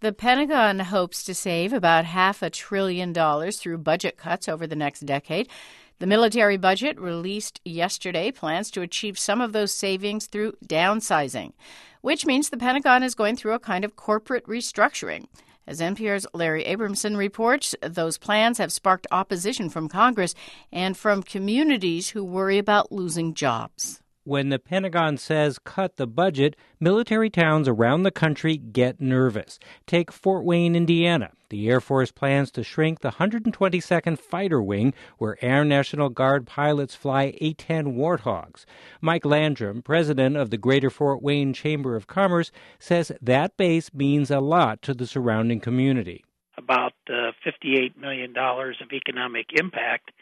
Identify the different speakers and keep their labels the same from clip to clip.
Speaker 1: The Pentagon hopes to save about $500 billion through budget cuts over the next decade. The military budget released yesterday plans to achieve some of those savings through downsizing, which means the Pentagon is going through a kind of corporate restructuring. As NPR's Larry Abramson reports, those plans have sparked opposition from Congress and from communities who worry about losing jobs.
Speaker 2: When the Pentagon says cut the budget, military towns around the country get nervous. Take Fort Wayne, Indiana. The Air Force plans to shrink the 122nd Fighter Wing, where Air National Guard pilots fly A-10 Warthogs. Mike Landrum, president of the Greater Fort Wayne Chamber of Commerce, says that base means a lot to the surrounding community.
Speaker 3: About $58 million of economic impact.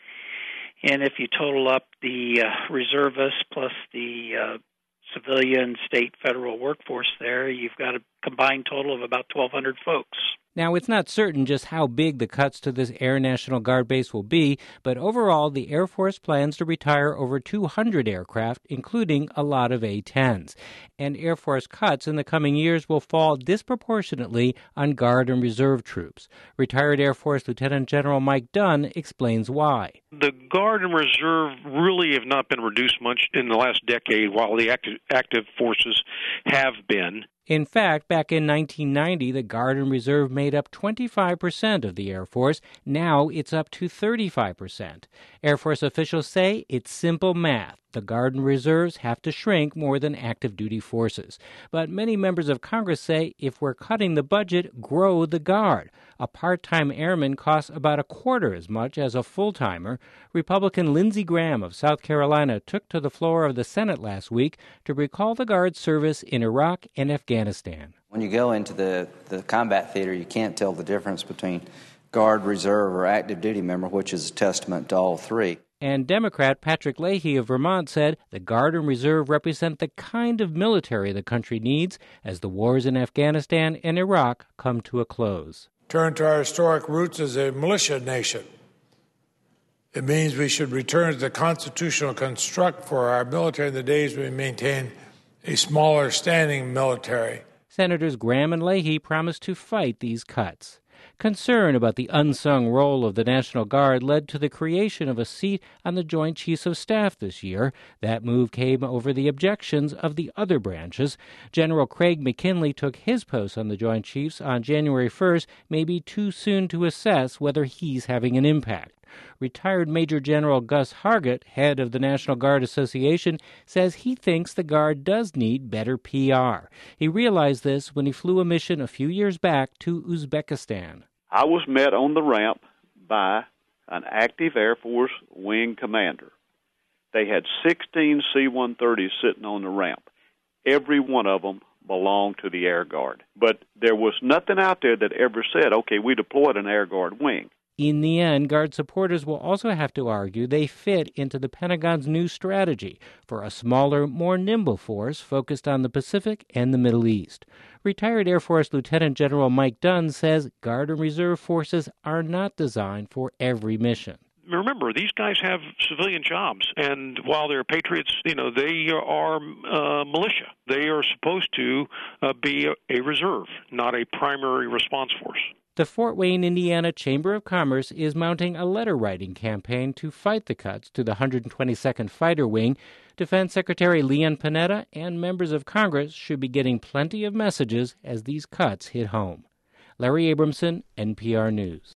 Speaker 3: And if you total up the reservists plus the civilian, state, federal workforce there, you've got a combined total of about 1,200 folks.
Speaker 2: Now, it's not certain just how big the cuts to this Air National Guard base will be, but overall, the Air Force plans to retire over 200 aircraft, including a lot of A-10s. And Air Force cuts in the coming years will fall disproportionately on Guard and Reserve troops. Retired Air Force Lieutenant General Mike Dunn explains why.
Speaker 4: The Guard and Reserve really have not been reduced much in the last decade, while the active forces have been.
Speaker 2: In fact, back in 1990, the Guard and Reserve made up 25% of the Air Force. Now it's up to 35%. Air Force officials say it's simple math. The Guard and Reserves have to shrink more than active duty forces. But many members of Congress say if we're cutting the budget, grow the Guard. A part-time airman costs about a quarter as much as a full-timer. Republican Lindsey Graham of South Carolina took to the floor of the Senate last week to recall the Guard's service in Iraq and Afghanistan.
Speaker 5: When you go into the combat theater, you can't tell the difference between Guard, Reserve, or active duty member, which is a testament to all three.
Speaker 2: And Democrat Patrick Leahy of Vermont said the Guard and Reserve represent the kind of military the country needs as the wars in Afghanistan and Iraq come to a close.
Speaker 6: Turn to our historic roots as a militia nation. It means we should return to the constitutional construct for our military in the days we maintained a smaller standing military.
Speaker 2: Senators Graham and Leahy promised to fight these cuts. Concern about the unsung role of the National Guard led to the creation of a seat on the Joint Chiefs of Staff this year. That move came over the objections of the other branches. General Craig McKinley took his post on the Joint Chiefs on January 1st, maybe too soon to assess whether he's having an impact. Retired Major General Gus Hargett, head of the National Guard Association, says he thinks the Guard does need better PR. He realized this when he flew a mission a few years back to Uzbekistan.
Speaker 7: I was met on the ramp by an active Air Force wing commander. They had 16 C-130s sitting on the ramp. Every one of them belonged to the Air Guard. But there was nothing out there that ever said, okay, we deployed an Air Guard wing.
Speaker 2: In the end, Guard supporters will also have to argue they fit into the Pentagon's new strategy for a smaller, more nimble force focused on the Pacific and the Middle East. Retired Air Force Lieutenant General Mike Dunn says Guard and Reserve forces are not designed for every mission.
Speaker 4: Remember, these guys have civilian jobs, and while they're patriots, they are militia. They are supposed to be a reserve, not a primary response force.
Speaker 2: The Fort Wayne, Indiana Chamber of Commerce is mounting a letter-writing campaign to fight the cuts to the 122nd Fighter Wing. Defense Secretary Leon Panetta and members of Congress should be getting plenty of messages as these cuts hit home. Larry Abramson, NPR News.